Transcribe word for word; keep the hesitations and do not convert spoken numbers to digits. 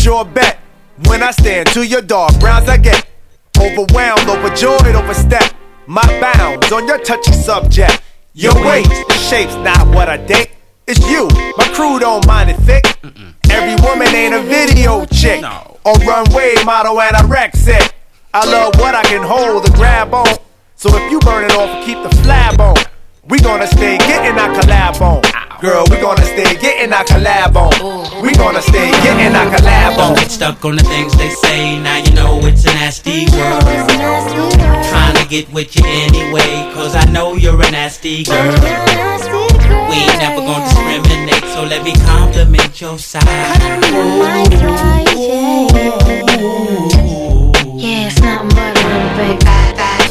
sure bet. When I stare into your dark browns, I get overwhelmed, overjoyed, overstep my bounds on your touchy subject. Your weight, shape's not what I date. It's you, my crew don't mind it thick. Mm-mm. Every woman ain't a video chick, no. Or runway model anorexic. I love what I can hold the grab on. So if you burn it off, keep the flab on. We gonna stay getting our collab on. Girl, we gonna stay getting our collab on. We gonna stay getting our collab on. Don't get stuck on the things they say. Now you know it's a nasty world. Trying to get with you anyway, cause I know you're a nasty girl. We ain't never gonna discriminate, so let me compliment your side. Yeah, it's nothing but a little bit.